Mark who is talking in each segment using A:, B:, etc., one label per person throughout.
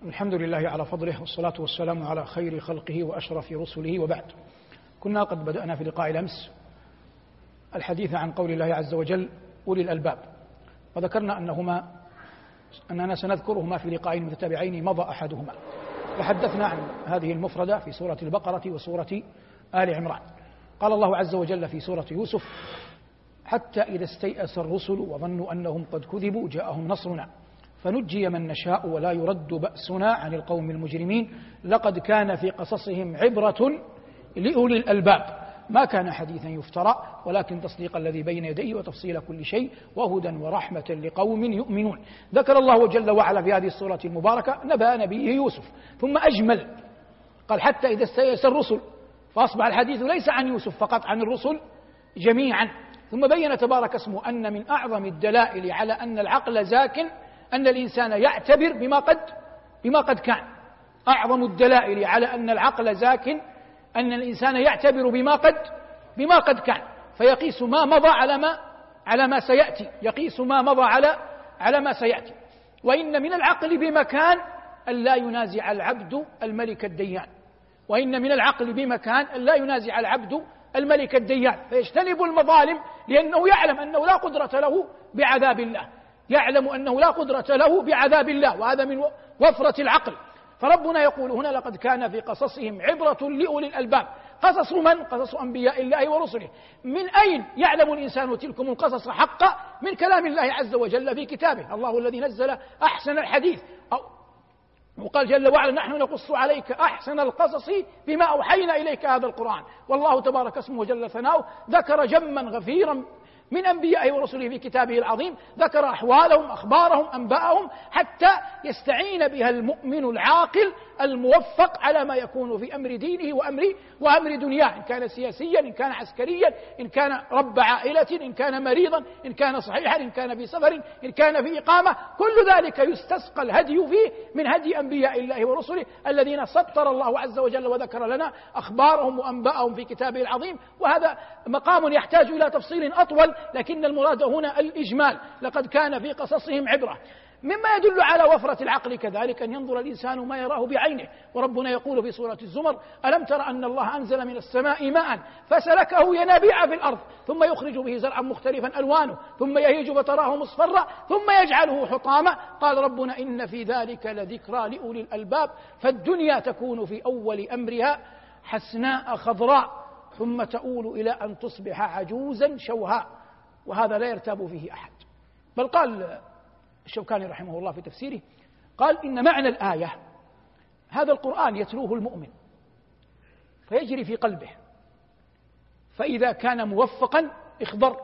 A: الحمد لله على فضله، والصلاة والسلام على خير خلقه وأشرف رسله، وبعد. كنا قد بدأنا في لقاء الأمس الحديث عن قول الله عز وجل أولي الألباب، وذكرنا أننا سنذكرهما في لقاءين متتابعين مضى أحدهما. تحدثنا عن هذه المفردة في سورة البقرة وسورة آل عمران. قال الله عز وجل في سورة يوسف: حتى إذا استيأس الرسل وظنوا أنهم قد كذبوا جاءهم نصرنا فنجي من نشاء ولا يرد بأسنا عن القوم المجرمين لقد كان في قصصهم عبرة لأولي الألباب ما كان حديثا يفترى ولكن تصديق الذي بين يديه وتفصيل كل شيء وهدى ورحمة لقوم يؤمنون. ذكر الله جل وعلا في هذه السورة المباركة نبأ نبيه يوسف، ثم أجمل قال: حتى إذا استيأس الرسل، فأصبح الحديث ليس عن يوسف فقط، عن الرسل جميعا. ثم بين تبارك اسمه أن من أعظم الدلائل على أن العقل زاكٍ أن الإنسان يعتبر بما قد كان. أعظم الدلائل على أن العقل زاكٍ أن الإنسان يعتبر بما قد كان، فيقيس ما مضى على ما سيأتي، يقيس ما مضى على ما سيأتي. وإن من العقل بمكان أن لا ينازع العبد الملك الديان، وإن من العقل بمكان أن لا ينازع العبد الملك الديان، فيجتنب المظالم لأنه يعلم أنه لا قدرة له بعذاب الله، يعلم أنه لا قدرة له بعذاب الله، وهذا من وفرة العقل. فربنا يقول هنا: لقد كان في قصصهم عبرة لأولي الألباب. قصص من؟ قصص أنبياء الله ورسله. من أين يعلم الإنسان تلكم القصص حقا؟ من كلام الله عز وجل في كتابه. الله الذي نزل أحسن الحديث، وقال جل وعلا: نحن نقص عليك أحسن القصص بما أوحينا إليك هذا القرآن. والله تبارك اسمه وجل ثناؤه ذكر جما غفيرا من أنبيائه ورسله في كتابه العظيم، ذكر أحوالهم، أخبارهم، أنباءهم، حتى يستعين بها المؤمن العاقل الموفق على ما يكون في أمر دينه وأمر دنياه، إن كان سياسيا، إن كان عسكريا، إن كان رب عائلة، إن كان مريضا، إن كان صحيحا، إن كان في سفر، إن كان في إقامة. كل ذلك يستسقى الهدي فيه من هدي أنبياء الله ورسله الذين سطر الله عز وجل وذكر لنا أخبارهم وأنباءهم في كتابه العظيم. وهذا مقام يحتاج إلى تفصيل أطول، لكن المراد هنا الإجمال. لقد كان في قصصهم عبرة. مما يدل على وفرة العقل كذلك أن ينظر الإنسان ما يراه بعينه. وربنا يقول في سورة الزمر: ألم تر أن الله أنزل من السماء ماء فسلكه ينابيع في الأرض ثم يخرج به زرعا مختلفا ألوانه ثم يهيج فتراه مصفرا ثم يجعله حطاما قال ربنا: إن في ذلك لذكرى لأولي الألباب. فالدنيا تكون في أول أمرها حسناء خضراء ثم تؤول إلى أن تصبح عجوزا شوهاء، وهذا لا يرتاب فيه أحد. بل قال الشوكاني رحمه الله في تفسيره، قال: إن معنى الآية هذا القرآن يتلوه المؤمن فيجري في قلبه، فإذا كان موفقا اخضر،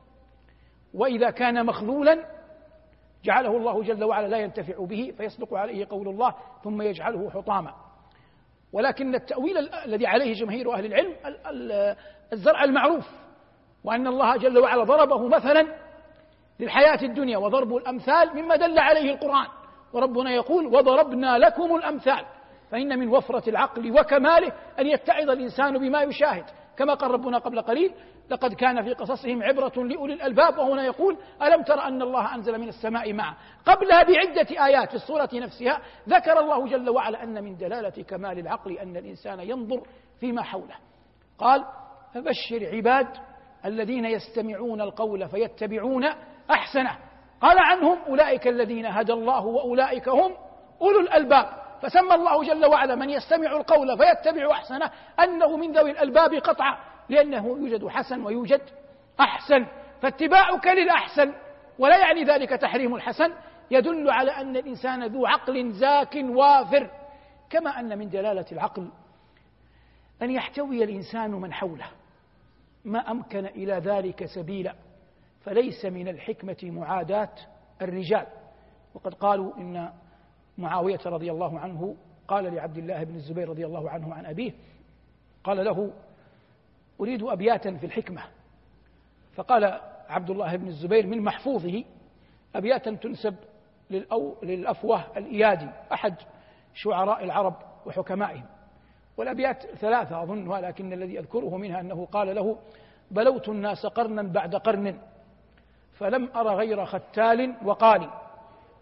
A: وإذا كان مخذولا جعله الله جل وعلا لا ينتفع به فيصدق عليه قول الله: ثم يجعله حطاما. ولكن التأويل الذي عليه جماهير أهل العلم الزرع المعروف، وأن الله جل وعلا ضربه مثلا للحياة الدنيا، وضرب الأمثال مما دل عليه القرآن. وربنا يقول: وضربنا لكم الأمثال. فإن من وفرة العقل وكماله أن يتعظ الإنسان بما يشاهد، كما قال ربنا قبل قليل: لقد كان في قصصهم عبرة لأولي الألباب. وهنا يقول: ألم تر أن الله أنزل من السماء ماء. قبلها بعدة آيات في السورة نفسها ذكر الله جل وعلا أن من دلالة كمال العقل أن الإنسان ينظر فيما حوله. قال: فبشر عباد الذين يستمعون القول فيتبعون أحسنه. قال عنهم: أولئك الذين هدى الله وأولئك هم أولو الألباب. فسمى الله جل وعلا من يستمع القول فيتبع أحسنه أنه من ذوي الألباب قطعا، لأنه يوجد حسن ويوجد أحسن، فاتباعك للأحسن ولا يعني ذلك تحريم الحسن يدل على أن الإنسان ذو عقل زاك وافر. كما أن من دلالة العقل أن يحتوي الإنسان من حوله ما أمكن إلى ذلك سبيلا، فليس من الحكمة معاداة الرجال. وقد قالوا إن معاوية رضي الله عنه قال لعبد الله بن الزبير رضي الله عنه عن أبيه، قال له: أريد أبياتا في الحكمة. فقال عبد الله بن الزبير من محفوظه أبياتا تنسب للأفوه الإيادي أحد شعراء العرب وحكمائهم، والأبيات 3 أظنها، لكن الذي أذكره منها أنه قال له: بلوت الناس قرنا بعد قرن فلم أر غير ختال وقال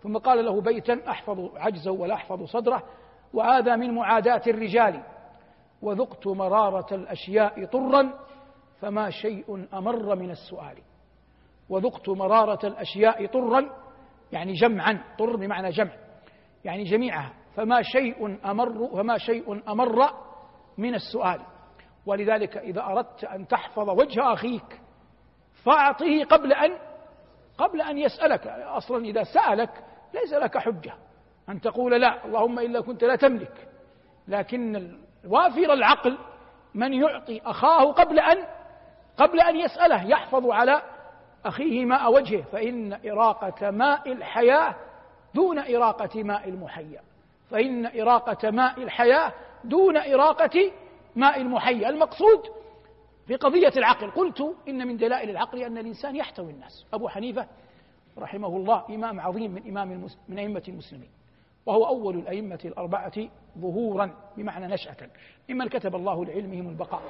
A: ثم قال له بيتا أحفظ عجزه ولا أحفظ صدره: وهذا من معاداة الرجال، وذقت مرارة الأشياء طرا فما شيء أمر من السؤال. وذقت مرارة الأشياء طرا يعني جمعا، طر بمعنى جمع يعني جميعها، فما شيء أمر من السؤال. ولذلك إذا أردت أن تحفظ وجه أخيك فأعطه قبل أن يسألك. أصلا إذا سألك ليس لك حجة أن تقول لا اللهم إلا كنت لا تملك، لكن وافر العقل من يعطي أخاه قبل أن يسأله، يحفظ على أخيه ماء وجهه، فإن إراقة ماء الحياة دون إراقة ماء المحيا، فإن إراقة ماء الحياة دون إراقة ماء المحيا. المقصود في قضية العقل، قلت إن من دلائل العقل أن الإنسان يحتوي الناس. أبو حنيفة رحمه الله إمام عظيم من أئمة المسلمين، وهو أول الأئمة الأربعة ظهورا بمعنى نشأة، ممن كتب الله لعلمهم البقاء.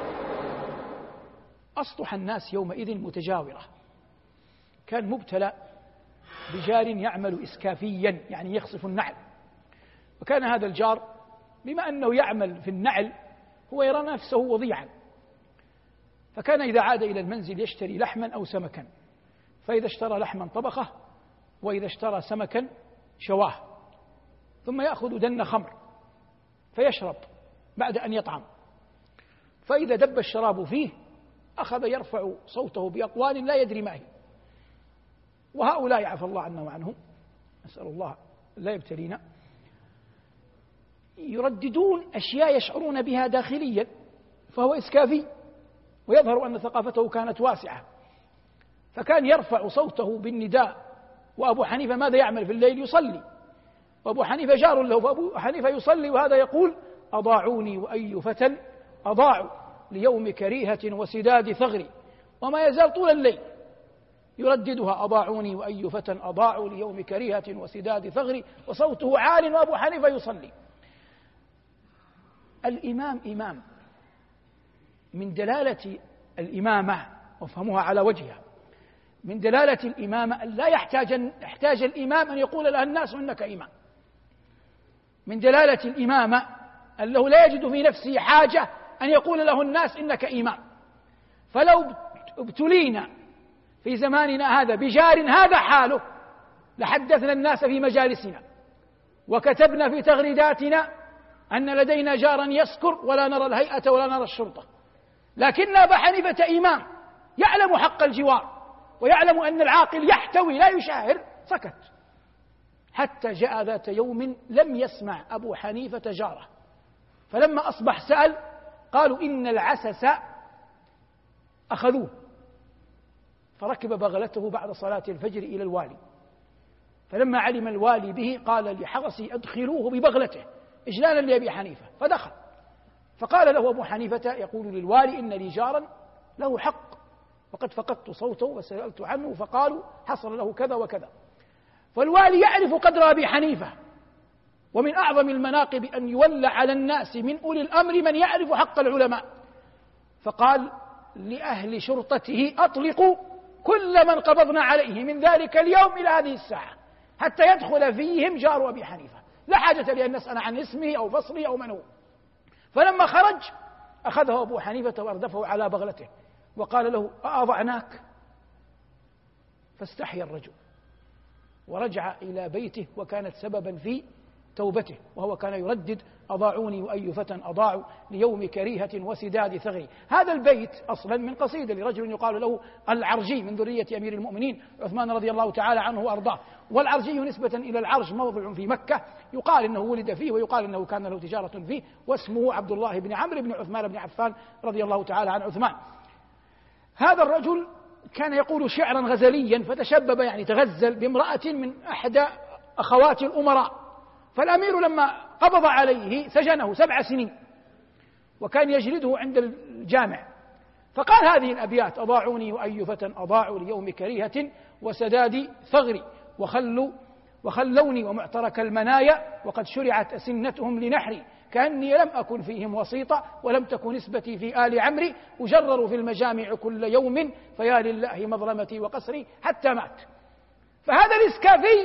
A: أسطح الناس يومئذ متجاورة، كان مبتلى بجار يعمل إسكافيا يعني يخصف النعل، وكان هذا الجار بما أنه يعمل في النعل هو يرى نفسه وضيعا، فكان إذا عاد إلى المنزل يشتري لحما أو سمكا، فإذا اشترى لحما طبخه، وإذا اشترى سمكا شواه، ثم يأخذ دن خمر فيشرب بعد أن يطعم، فإذا دب الشراب فيه أخذ يرفع صوته بأقوال لا يدري ما هي. وهؤلاء عفى الله عنا وعنهم، نسأل الله لا يبتلينا، يرددون أشياء يشعرون بها داخليا، فهو إسكافي، ويظهر أن ثقافته كانت واسعة، فكان يرفع صوته بالنداء. وأبو حنيفة ماذا يعمل في الليل؟ يصلي، وأبو حنيفة جار له، فأبو حنيفة يصلي وهذا يقول: أضاعوني وأي فتى أضاعوا ليوم كريهة وسداد ثغري، وما يزال طول الليل يرددها: أضاعوني وأي فتى أضاعوا ليوم كريهة وسداد ثغري، وصوته عال وأبو حنيفة يصلي. الإمام إمام، من دلالة الإمامة وفهمها على وجهها، من دلالة الإمامة أن لا يحتاج الإمام أن يقول لها الناس إنك إمام. من دلالة الإمامة أنه لا يجد في نفسه حاجة أن يقول له الناس إنك إمام. فلو ابتلينا في زماننا هذا بجار هذا حاله لحدثنا الناس في مجالسنا، وكتبنا في تغريداتنا أن لدينا جارا يسكر ولا نرى الهيئة ولا نرى الشرطة. لكن أبا حنيفة إمام يعلم حق الجوار، ويعلم أن العاقل يحتوي لا يشاهر، سكت. حتى جاء ذات يوم لم يسمع أبو حنيفة جاره، فلما أصبح سأل، قالوا إن العسس أخذوه، فركب بغلته بعد صلاة الفجر إلى الوالي، فلما علم الوالي به قال لحرسي أدخلوه ببغلته إجلالا لأبي حنيفة، فدخل، فقال له أبو حنيفة يقول للوالي: إن لي جارا له حق وقد فقدت صوته وسألت عنه فقالوا حصل له كذا وكذا. فالوالي يعرف قدر أبي حنيفة، ومن أعظم المناقب أن يولى على الناس من أولي الأمر من يعرف حق العلماء، فقال لأهل شرطته: أطلقوا كل من قبضنا عليه من ذلك اليوم إلى هذه الساعة حتى يدخل فيهم جار أبي حنيفة، لا حاجة لأن نسأل عن اسمه أو فصله أو من هو. فلما خرج أخذه أبو حنيفة وأردفه على بغلته وقال له: أأضعناك؟ فاستحيا الرجل ورجع إلى بيته، وكانت سببا في توبته، وهو كان يردد: أضاعوني وأي فتى أضاعوا ليوم كريهة وسداد ثغري. هذا البيت أصلا من قصيدة لرجل يقال له العرجي من ذرية أمير المؤمنين عثمان رضي الله تعالى عنه وأرضاه. والعرجي نسبة إلى العرج موضع في مكة يقال إنه ولد فيه، ويقال إنه كان له تجارة فيه، واسمه عبد الله بن عمرو بن عثمان بن عفان رضي الله تعالى عن عثمان. هذا الرجل كان يقول شعرا غزليا، فتشبب يعني تغزل بامرأة من أحدى أخوات الأمراء، فالأمير لما قبض عليه سجنه 7 سنين، وكان يجلده عند الجامع، فقال هذه الأبيات: أضاعوني وأي فتى أضاعوا ليوم كريهة وسداد ثغري، وخلوني ومعترك المنايا وقد شرعت أسنتهم لنحري، كأني لم أكن فيهم وسيطة ولم تكن نسبتي في آل عمري، أجرر في المجامع كل يوم فيا لله مظلمتي وقسري، حتى مات. فهذا الإسكافي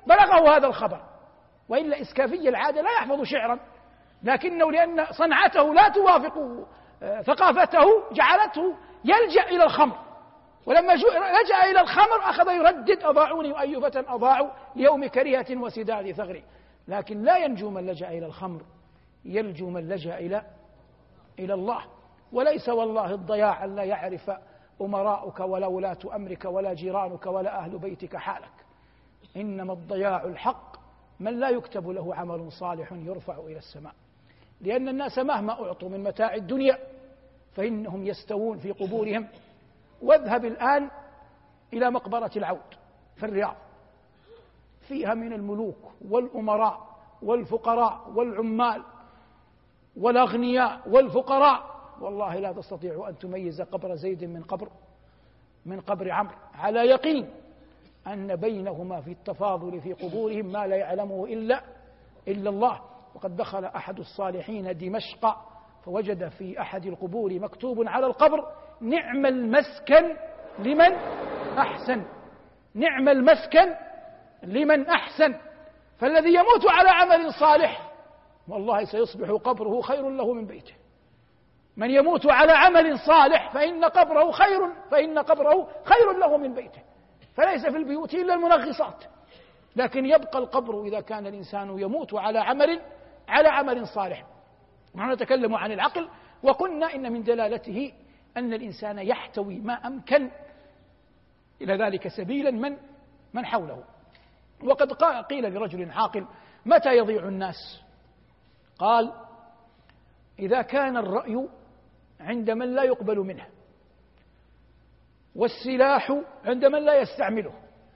A: بلغه هذا الخبر، وإلا إسكافي العادة لا يحفظ شعرا، لكنه لأن صنعته لا توافق ثقافته جعلته يلجأ إلى الخمر، ولما لجأ إلى الخمر أخذ يردد أضاعوني وأي فتى أضاعوا ليوم كريهة وسداد ثغري. لكن لا ينجو من لجأ إلى الخمر، يلجو من لجأ إلى الله. وليس والله الضياع أن لا يعرف أمراؤك ولا ولاة أمرك ولا جيرانك ولا أهل بيتك حالك، إنما الضياع الحق من لا يكتب له عمل صالح يرفع إلى السماء، لأن الناس مهما أعطوا من متاع الدنيا فإنهم يستوون في قبورهم. واذهب الآن إلى مقبرة العود في الرياض، فيها من الملوك والأمراء والفقراء والعمال والأغنياء والفقراء، والله لا تستطيع أن تميز قبر زيد من قبر عمرو، على يقين أن بينهما في التفاضل في قبورهم ما لا يعلمه إلا الله. وقد دخل أحد الصالحين دمشق فوجد في أحد القبور مكتوب على القبر: نعم المسكن لمن أحسن، نعم المسكن لمن أحسن. فالذي يموت على عمل صالح والله سيصبح قبره خير له من بيته. من يموت على عمل صالح فإن قبره خير له من بيته. فليس في البيوت إلا المنغصات، لكن يبقى القبر إذا كان الإنسان يموت على عمل صالح. نحن نتكلم عن العقل، وقلنا إن من دلالته أن الإنسان يحتوي ما أمكن إلى ذلك سبيلا من حوله. وقد قيل لرجل عاقل: متى يضيع الناس؟ قال: إذا كان الرأي عند من لا يقبل منه، والسلاح عند من لا يستعمله،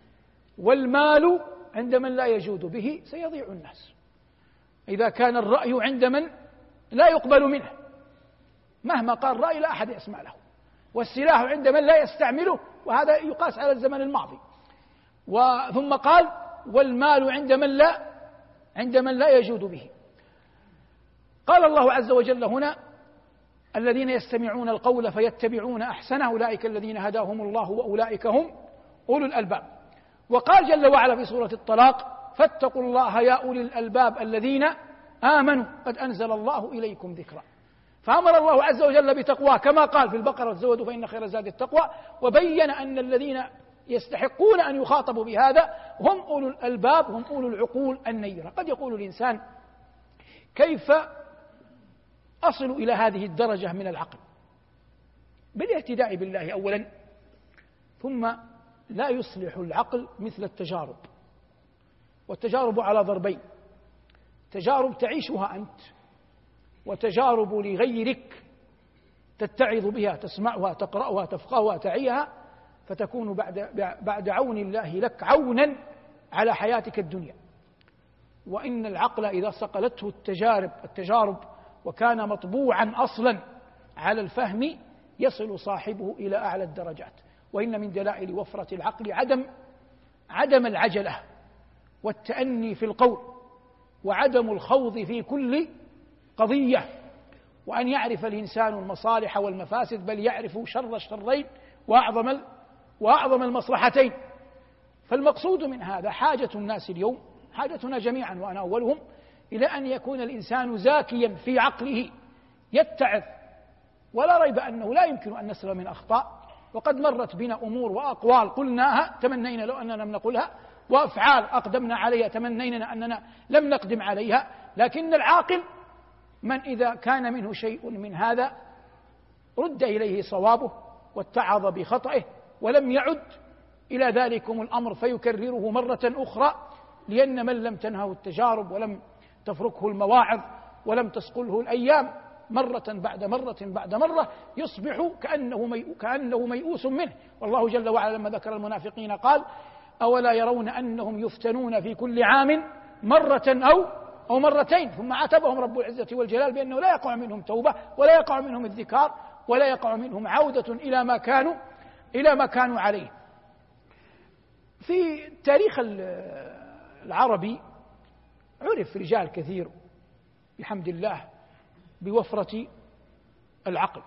A: والمال عند من لا يجود به، سيضيع الناس. إذا كان الرأي عند من لا يقبل منه، مهما قال رأي لا أحد يسمع له، والسلاح عند من لا يستعمله، وهذا يقاس على الزمن الماضي. ثم قال: والمال عند من لا يجود به. قال الله عز وجل هنا: الذين يستمعون القول فيتبعون أحسنه أولئك الذين هداهم الله وأولئك هم أولو الألباب. وقال جل وعلا في سورة الطلاق: فاتقوا الله يا أولي الألباب الذين آمنوا قد أنزل الله إليكم ذكرا. فأمر الله عز وجل بتقواه كما قال في البقرة: تزودوا فإن خير الزاد التقوى. وبين أن الذين يستحقون أن يخاطبوا بهذا هم أولو الألباب، هم أولو العقول النيرة. قد يقول الإنسان: كيف أصل إلى هذه الدرجة من العقل؟ بالاهتداء بالله أولا، ثم لا يصلح العقل مثل التجارب. والتجارب على ضربين: تجارب تعيشها أنت، وتجارب لغيرك تتعظ بها، تسمعها، تقرأها، تفقهها، تعيها، فتكون بعد عون الله لك عونا على حياتك الدنيا. وإن العقل إذا صقلته التجارب وكان مطبوعا أصلا على الفهم يصل صاحبه إلى أعلى الدرجات. وإن من دلائل وفرة العقل عدم العجلة والتأني في القول، وعدم الخوض في كل قضية، وأن يعرف الإنسان المصالح والمفاسد، بل يعرف شر الشرين وأعظم المصلحتين. فالمقصود من هذا حاجة الناس اليوم، حاجتنا جميعا وأنا أولهم، إلى أن يكون الإنسان زاكيا في عقله يتعظ. ولا ريب أنه لا يمكن أن نسلم من أخطاء، وقد مرت بنا أمور وأقوال قلناها تمنينا لو أننا لم نقلها، وأفعال أقدمنا عليها تمنينا أننا لم نقدم عليها. لكن العاقل من إذا كان منه شيء من هذا رد إليه صوابه واتعظ بخطئه، ولم يعد إلى ذلكم الأمر فيكرره مرة أخرى، لأن من لم تنهه التجارب ولم تفركه المواعظ ولم تسقله الأيام مرة بعد مرة بعد مرة يصبح كأنه ميؤوس منه. والله جل وعلا لما ذكر المنافقين قال: أولا يرون أنهم يفتنون في كل عام مرة أو مرتين. ثم عاتبهم رب العزة والجلال بأنه لا يقع منهم توبة، ولا يقع منهم الذكار، ولا يقع منهم عودة إلى ما كانوا عليه. في التاريخ العربي عرف رجال كثير بحمد الله بوفرة العقل.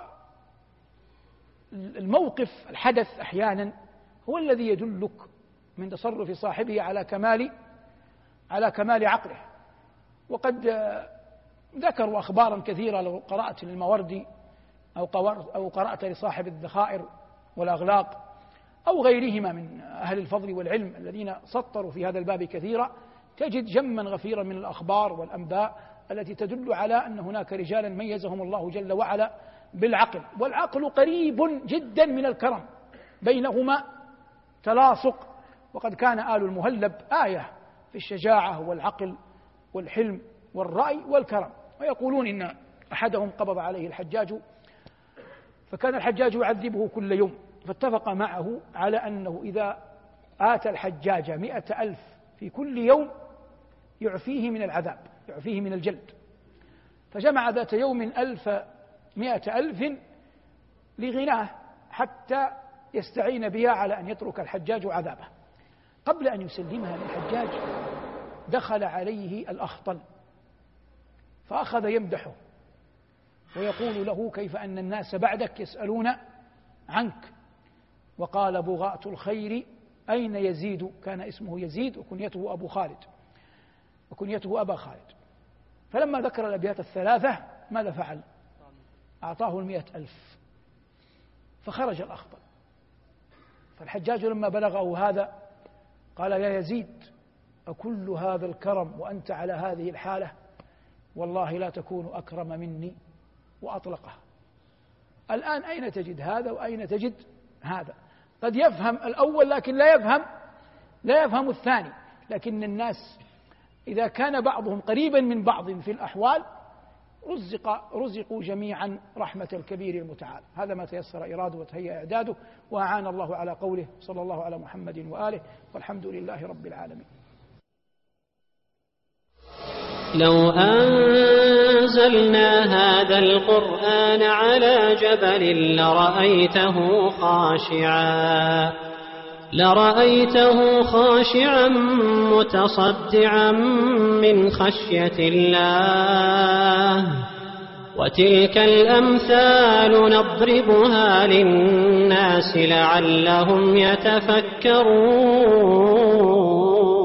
A: والموقف، الحدث أحيانا هو الذي يدلك من تصرف صاحبه على كمال عقله. وقد ذكروا أخبارا كثيرة لو قرأت للماوردي أو قرأت لصاحب الذخائر والأغلاق أو غيرهما من أهل الفضل والعلم الذين سطروا في هذا الباب كثيرا، تجد جما غفيرا من الأخبار والأنباء التي تدل على أن هناك رجالا ميزهم الله جل وعلا بالعقل، والعقل قريب جدا من الكرم، بينهما تلاصق. وقد كان آل المهلب آية في الشجاعة والعقل والحلم والرأي والكرم. ويقولون إن أحدهم قبض عليه الحجاج، فكان الحجاج يعذبه كل يوم، فاتفق معه على أنه إذا آتى الحجاج 100,000 في كل يوم يعفيه من العذاب، يعفيه من الجلد. فجمع ذات يوم 100,000 لغناه حتى يستعين بها على أن يترك الحجاج عذابه. قبل أن يسلمها للحجاج دخل عليه الأخطل فأخذ يمدحه ويقول له كيف أن الناس بعدك يسألون عنك. وقال بغاة الخير أين يزيد؟ كان اسمه يزيد وكنيته أبا خالد. فلما ذكر الأبيات الثلاثة ماذا فعل؟ أعطاه 100,000 فخرج الأخطل. فالحجاج لما بلغه هذا قال يا يزيد أكل هذا الكرم وأنت على هذه الحالة؟ والله لا تكون أكرم مني، وأطلقه. الآن أين تجد هذا وأين تجد هذا؟ قد يفهم الأول لكن لا يفهم الثاني. لكن الناس إذا كان بعضهم قريبا من بعض في الأحوال رزقوا جميعا رحمة الكبير المتعال. هذا ما تيسر إراده وتهيأ إعداده، وأعان الله على قوله. صلى الله على محمد وآله، والحمد لله رب العالمين.
B: لو أنزلنا هذا القرآن على جبل لرأيته خاشعا متصدعا من خشية الله. وتلك الأمثال نضربها للناس لعلهم يتفكرون.